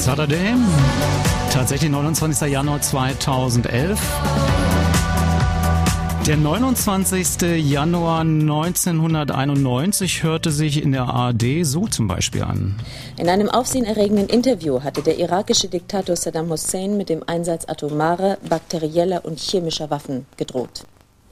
Saturday, tatsächlich 29. Januar 2011. Der 29. Januar 1991 hörte sich in der ARD so zum Beispiel an. In einem aufsehenerregenden Interview hatte der irakische Diktator Saddam Hussein mit dem Einsatz atomarer, bakterieller und chemischer Waffen gedroht.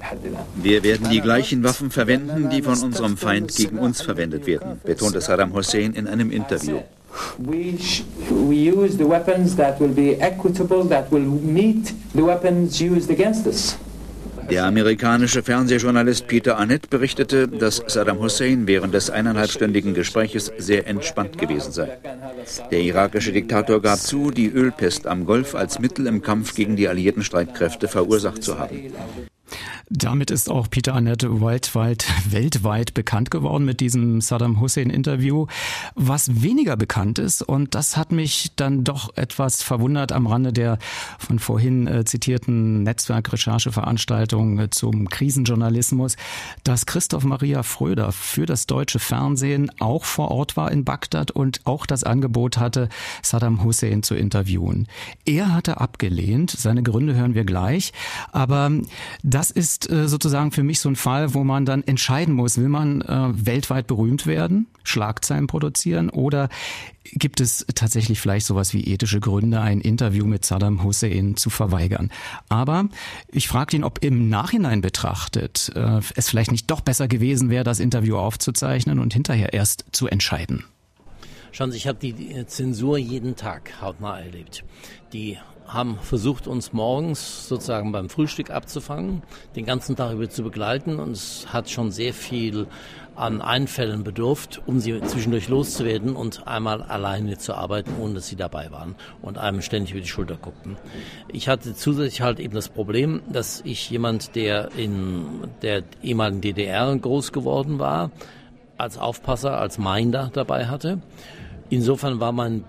Wir werden die gleichen Waffen verwenden, die von unserem Feind gegen uns verwendet werden, betonte Saddam Hussein in einem Interview. We use the weapons that will be equitable, that will meet the weapons used against us. Der amerikanische Fernsehjournalist Peter Arnett berichtete, dass Saddam Hussein während des 1,5-stündigen Gespräches sehr entspannt gewesen sei. Der irakische Diktator gab zu, die Ölpest am Golf als Mittel im Kampf gegen die alliierten Streitkräfte verursacht zu haben. Damit ist auch Peter Arnett weltweit bekannt geworden mit diesem Saddam Hussein-Interview. Was weniger bekannt ist, und das hat mich dann doch etwas verwundert am Rande der von vorhin zitierten Netzwerk-Rechercheveranstaltung zum Krisenjournalismus, dass Christoph Maria Fröder für das deutsche Fernsehen auch vor Ort war in Bagdad und auch das Angebot hatte, Saddam Hussein zu interviewen. Er hatte abgelehnt, seine Gründe hören wir gleich, aber das ist sozusagen für mich so ein Fall, wo man dann entscheiden muss, will man weltweit berühmt werden, Schlagzeilen produzieren, oder gibt es tatsächlich vielleicht sowas wie ethische Gründe, ein Interview mit Saddam Hussein zu verweigern. Aber ich fragte ihn, ob im Nachhinein betrachtet es vielleicht nicht doch besser gewesen wäre, das Interview aufzuzeichnen und hinterher erst zu entscheiden. Schauen Sie, ich habe die Zensur jeden Tag hautnah erlebt. Die haben versucht, uns morgens sozusagen beim Frühstück abzufangen, den ganzen Tag über zu begleiten, und es hat schon sehr viel an Einfällen bedurft, um sie zwischendurch loszuwerden und einmal alleine zu arbeiten, ohne dass sie dabei waren und einem ständig über die Schulter guckten. Ich hatte zusätzlich halt eben das Problem, dass ich jemand, der in der ehemaligen DDR groß geworden war, als Aufpasser, als Minder dabei hatte. Insofern war mein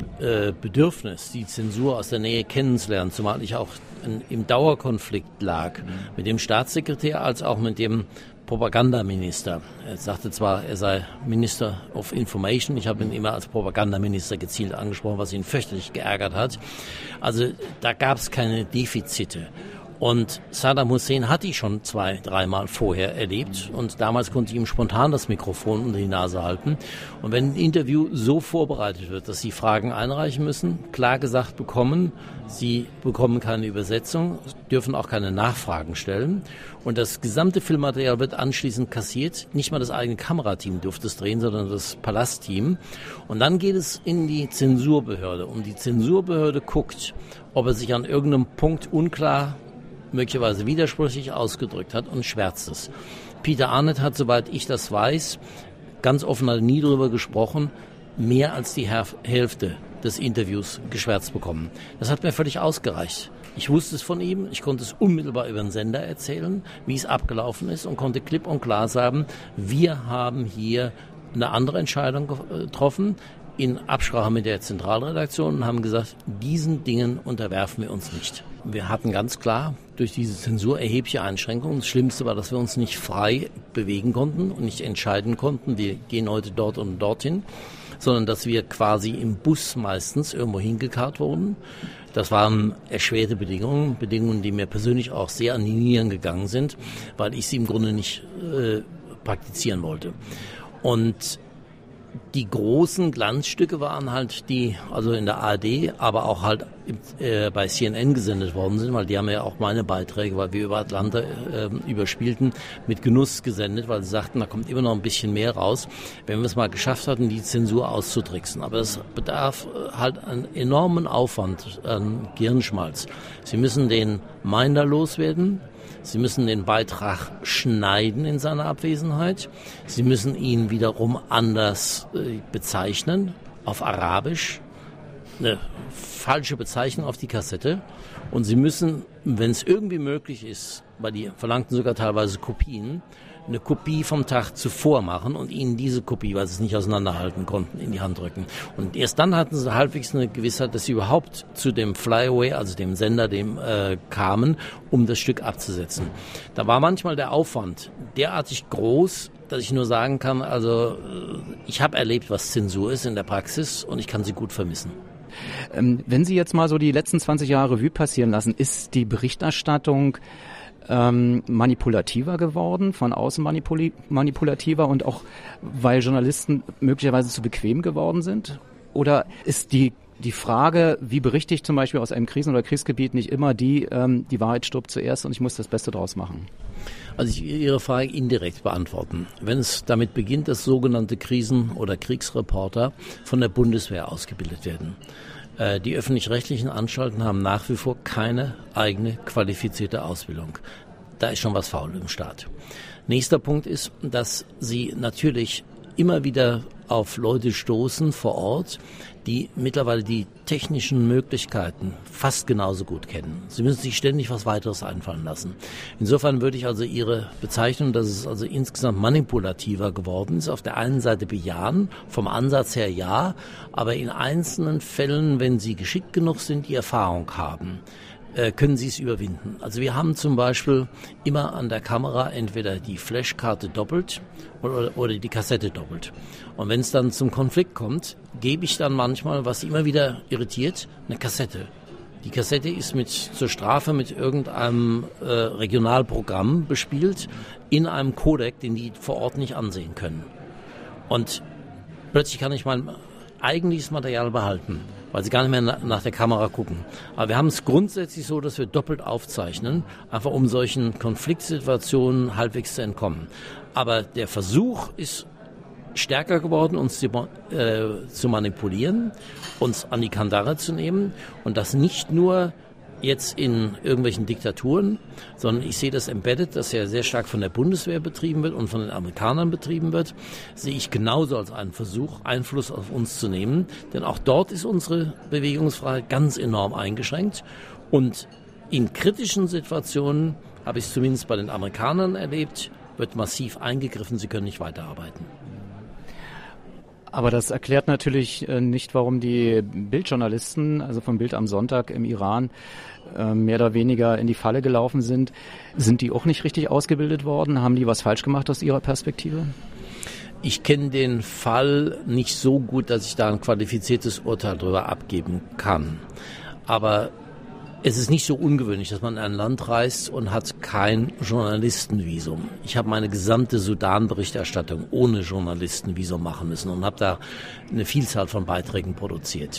Bedürfnis, die Zensur aus der Nähe kennenzulernen, zumal ich auch im Dauerkonflikt lag, mit dem Staatssekretär als auch mit dem Propagandaminister. Er sagte zwar, er sei Minister of Information, ich habe ihn immer als Propagandaminister gezielt angesprochen, was ihn fürchterlich geärgert hat. Also da gab es keine Defizite. Und Saddam Hussein hatte ich schon 2-3 Mal vorher erlebt, und damals konnte ich ihm spontan das Mikrofon unter die Nase halten. Und wenn ein Interview so vorbereitet wird, dass Sie Fragen einreichen müssen, klar gesagt bekommen, Sie bekommen keine Übersetzung, dürfen auch keine Nachfragen stellen, und das gesamte Filmmaterial wird anschließend kassiert. Nicht mal das eigene Kamerateam durfte es drehen, sondern das Palastteam. Und dann geht es in die Zensurbehörde, und die Zensurbehörde guckt, ob er sich an irgendeinem Punkt unklar, möglicherweise widersprüchlich ausgedrückt hat, und schwärzt es. Peter Arnett hat, soweit ich das weiß, ganz offen hat nie darüber gesprochen, mehr als die Hälfte des Interviews geschwärzt bekommen. Das hat mir völlig ausgereicht. Ich wusste es von ihm, ich konnte es unmittelbar über den Sender erzählen, wie es abgelaufen ist, und konnte klipp und klar sagen, wir haben hier eine andere Entscheidung getroffen, in Absprache mit der Zentralredaktion, und haben gesagt, diesen Dingen unterwerfen wir uns nicht. Wir hatten ganz klar durch diese Zensur erhebliche Einschränkungen. Das Schlimmste war, dass wir uns nicht frei bewegen konnten und nicht entscheiden konnten, wir gehen heute dort und dorthin, sondern dass wir quasi im Bus meistens irgendwo hingekarrt wurden. Das waren erschwerte Bedingungen, die mir persönlich auch sehr an die Nieren gegangen sind, weil ich sie im Grunde nicht praktizieren wollte. Und die großen Glanzstücke waren halt die, also in der ARD, aber auch halt bei CNN gesendet worden sind, weil die haben ja auch meine Beiträge, weil wir über Atlanta überspielten, mit Genuss gesendet, weil sie sagten, da kommt immer noch ein bisschen mehr raus, wenn wir es mal geschafft hatten, die Zensur auszutricksen. Aber es bedarf halt einen enormen Aufwand an Gehirnschmalz. Sie müssen den Minder loswerden. Sie müssen den Beitrag schneiden in seiner Abwesenheit. Sie müssen ihn wiederum anders bezeichnen, auf Arabisch, eine falsche Bezeichnung auf die Kassette. Und Sie müssen, wenn es irgendwie möglich ist, weil die verlangten sogar teilweise Kopien, eine Kopie vom Tag zuvor machen und ihnen diese Kopie, weil sie es nicht auseinanderhalten konnten, in die Hand drücken. Und erst dann hatten sie halbwegs eine Gewissheit, dass sie überhaupt zu dem Flyaway, also dem Sender, kamen, um das Stück abzusetzen. Da war manchmal der Aufwand derartig groß, dass ich nur sagen kann, also ich habe erlebt, was Zensur ist in der Praxis, und ich kann sie gut vermissen. Wenn Sie jetzt mal so die letzten 20 Jahre Revue passieren lassen, ist die Berichterstattung manipulativer geworden, von außen manipulativer und auch, weil Journalisten möglicherweise zu bequem geworden sind? Oder ist die Frage, wie berichte ich zum Beispiel aus einem Krisen- oder Kriegsgebiet, nicht immer die Wahrheit stirbt zuerst und ich muss das Beste draus machen? Also ich will Ihre Frage indirekt beantworten. Wenn es damit beginnt, dass sogenannte Krisen- oder Kriegsreporter von der Bundeswehr ausgebildet werden. Die öffentlich-rechtlichen Anstalten haben nach wie vor keine eigene qualifizierte Ausbildung. Da ist schon was faul im Staat. Nächster Punkt ist, dass sie natürlich immer wieder auf Leute stoßen vor Ort, die mittlerweile die technischen Möglichkeiten fast genauso gut kennen. Sie müssen sich ständig was weiteres einfallen lassen. Insofern würde ich also Ihre Bezeichnung, dass es also insgesamt manipulativer geworden ist, auf der einen Seite bejahen, vom Ansatz her ja, aber in einzelnen Fällen, wenn Sie geschickt genug sind, die Erfahrung haben, können Sie es überwinden. Also wir haben zum Beispiel immer an der Kamera entweder die Flashkarte doppelt oder die Kassette doppelt. Und wenn es dann zum Konflikt kommt, gebe ich dann manchmal, was immer wieder irritiert, eine Kassette. Die Kassette ist zur Strafe mit irgendeinem Regionalprogramm bespielt, in einem Codec, den die vor Ort nicht ansehen können. Und plötzlich kann ich mein eigentliches Material behalten, weil sie gar nicht mehr nach der Kamera gucken. Aber wir haben es grundsätzlich so, dass wir doppelt aufzeichnen, einfach um solchen Konfliktsituationen halbwegs zu entkommen. Aber der Versuch ist stärker geworden, uns zu manipulieren, uns an die Kandare zu nehmen und das nicht nur jetzt in irgendwelchen Diktaturen, sondern ich sehe das Embedded, das ja sehr stark von der Bundeswehr betrieben wird und von den Amerikanern betrieben wird, sehe ich genauso als einen Versuch, Einfluss auf uns zu nehmen. Denn auch dort ist unsere Bewegungsfreiheit ganz enorm eingeschränkt. Und in kritischen Situationen, habe ich es zumindest bei den Amerikanern erlebt, wird massiv eingegriffen, sie können nicht weiterarbeiten. Aber das erklärt natürlich nicht, warum die Bildjournalisten, also von Bild am Sonntag im Iran, mehr oder weniger in die Falle gelaufen sind. Sind die auch nicht richtig ausgebildet worden? Haben die was falsch gemacht aus Ihrer Perspektive? Ich kenne den Fall nicht so gut, dass ich da ein qualifiziertes Urteil darüber abgeben kann. Aber es ist nicht so ungewöhnlich, dass man in ein Land reist und hat kein Journalistenvisum. Ich habe meine gesamte Sudan-Berichterstattung ohne Journalistenvisum machen müssen und habe da eine Vielzahl von Beiträgen produziert.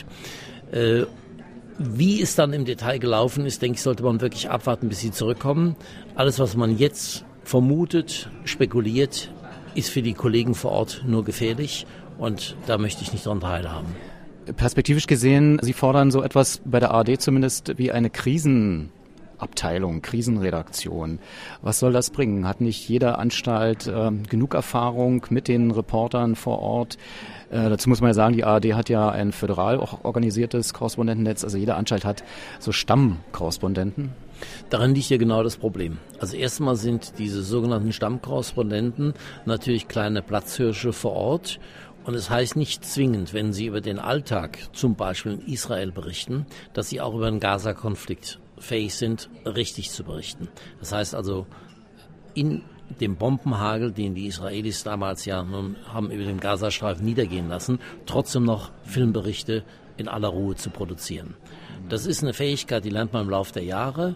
Wie es dann im Detail gelaufen ist, denke ich, sollte man wirklich abwarten, bis sie zurückkommen. Alles, was man jetzt vermutet, spekuliert, ist für die Kollegen vor Ort nur gefährlich und da möchte ich nicht daran teilhaben. Perspektivisch gesehen, Sie fordern so etwas bei der ARD zumindest wie eine Krisenabteilung, Krisenredaktion. Was soll das bringen? Hat nicht jede Anstalt genug Erfahrung mit den Reportern vor Ort? Dazu muss man ja sagen, die ARD hat ja ein föderal auch organisiertes Korrespondentennetz. Also jede Anstalt hat so Stammkorrespondenten. Daran liegt ja genau das Problem. Also erstmal sind diese sogenannten Stammkorrespondenten natürlich kleine Platzhirsche vor Ort. Und es heißt nicht zwingend, wenn Sie über den Alltag, zum Beispiel in Israel, berichten, dass Sie auch über den Gaza-Konflikt fähig sind, richtig zu berichten. Das heißt also, in dem Bombenhagel, den die Israelis damals ja nun haben über den Gazastreifen niedergehen lassen, trotzdem noch Filmberichte in aller Ruhe zu produzieren. Das ist eine Fähigkeit, die lernt man im Laufe der Jahre,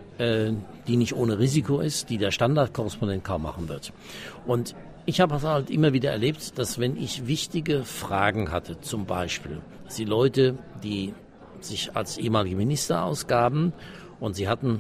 die nicht ohne Risiko ist, die der Standardkorrespondent kaum machen wird. Und ich habe halt immer wieder erlebt, dass wenn ich wichtige Fragen hatte, zum Beispiel, dass die Leute, die sich als ehemalige Minister ausgaben und sie hatten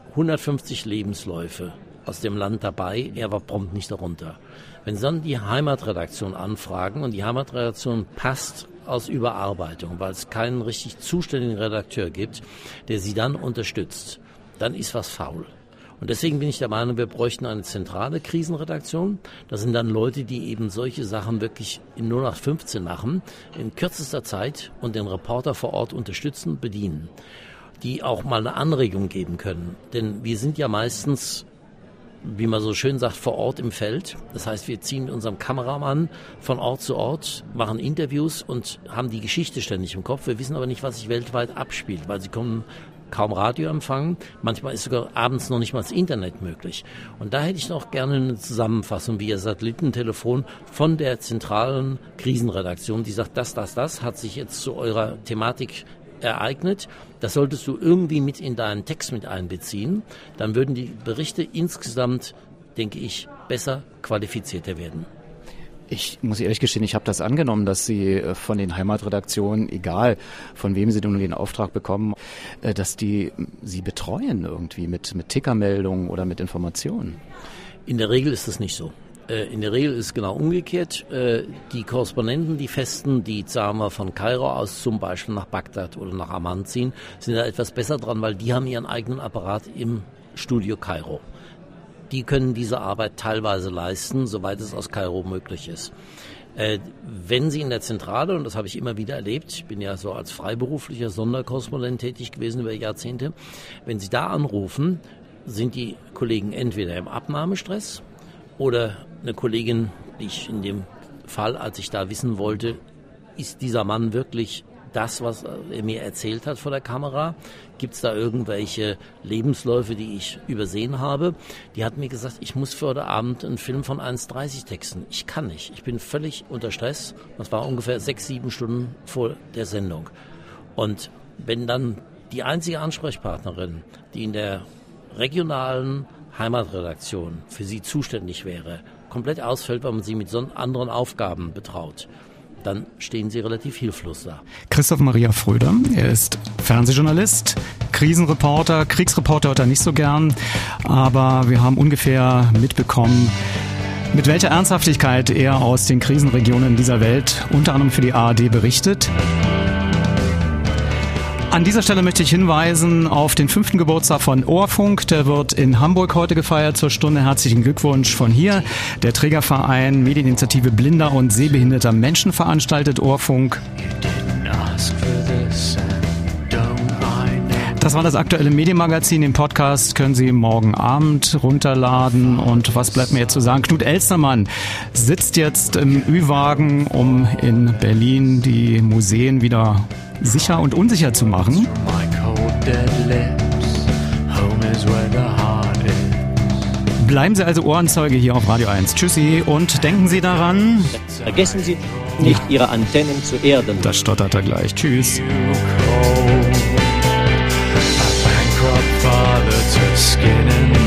150 Lebensläufe aus dem Land dabei, er war prompt nicht darunter. Wenn sie dann die Heimatredaktion anfragen und die Heimatredaktion passt aus Überarbeitung, weil es keinen richtig zuständigen Redakteur gibt, der sie dann unterstützt, dann ist was faul. Und deswegen bin ich der Meinung, wir bräuchten eine zentrale Krisenredaktion. Das sind dann Leute, die eben solche Sachen wirklich in 0815 machen, in kürzester Zeit und den Reporter vor Ort unterstützen, bedienen, die auch mal eine Anregung geben können. Denn wir sind ja meistens, wie man so schön sagt, vor Ort im Feld. Das heißt, wir ziehen mit unserem Kameramann von Ort zu Ort, machen Interviews und haben die Geschichte ständig im Kopf. Wir wissen aber nicht, was sich weltweit abspielt, weil sie kommen kaum Radioempfang. Manchmal ist sogar abends noch nicht mal das Internet möglich. Und da hätte ich noch gerne eine Zusammenfassung via Satellitentelefon von der zentralen Krisenredaktion, die sagt, das hat sich jetzt zu eurer Thematik ereignet. Das solltest du irgendwie mit in deinen Text mit einbeziehen. Dann würden die Berichte insgesamt, denke ich, besser qualifizierter werden. Ich muss ehrlich gestehen, ich habe das angenommen, dass Sie von den Heimatredaktionen, egal von wem Sie nun den Auftrag bekommen, dass die Sie betreuen irgendwie mit Tickermeldungen oder mit Informationen. In der Regel ist das nicht so. In der Regel ist es genau umgekehrt. Die Korrespondenten, die Festen, die sagen wir von Kairo aus zum Beispiel nach Bagdad oder nach Amman ziehen, sind da etwas besser dran, weil die haben ihren eigenen Apparat im Studio Kairo. Die können diese Arbeit teilweise leisten, soweit es aus Kairo möglich ist. Wenn Sie in der Zentrale, und das habe ich immer wieder erlebt, ich bin ja so als freiberuflicher Sonderkorrespondent tätig gewesen über Jahrzehnte, wenn Sie da anrufen, sind die Kollegen entweder im Abnahmestress oder eine Kollegin, die ich in dem Fall, als ich da wissen wollte, ist dieser Mann wirklich das, was er mir erzählt hat vor der Kamera? Gibt es da irgendwelche Lebensläufe, die ich übersehen habe? Die hat mir gesagt, ich muss für heute Abend einen Film von 1,30 texten. Ich kann nicht. Ich bin völlig unter Stress. Das war ungefähr 6-7 Stunden vor der Sendung. Und wenn dann die einzige Ansprechpartnerin, die in der regionalen Heimatredaktion für sie zuständig wäre, komplett ausfällt, weil man sie mit so anderen Aufgaben betraut, dann stehen sie relativ hilflos da. Christoph Maria Fröder, er ist Fernsehjournalist, Krisenreporter, Kriegsreporter hört er nicht so gern, aber wir haben ungefähr mitbekommen, mit welcher Ernsthaftigkeit er aus den Krisenregionen dieser Welt unter anderem für die ARD berichtet. An dieser Stelle möchte ich hinweisen auf den 5. Geburtstag von Ohrfunk. Der wird in Hamburg heute gefeiert zur Stunde. Herzlichen Glückwunsch von hier. Der Trägerverein Medieninitiative Blinder und Sehbehinderter Menschen veranstaltet Ohrfunk. Das war das aktuelle Medienmagazin. Den Podcast können Sie morgen Abend runterladen. Und was bleibt mir jetzt zu sagen? Knut Elstermann sitzt jetzt im Ü-Wagen, um in Berlin die Museen wieder sicher und unsicher zu machen. Bleiben Sie also Ohrenzeuge hier auf Radio 1. Tschüssi und denken Sie daran, vergessen Sie nicht, Ihre Antennen zu erden. Das stottert er gleich. Tschüss. Father to skin and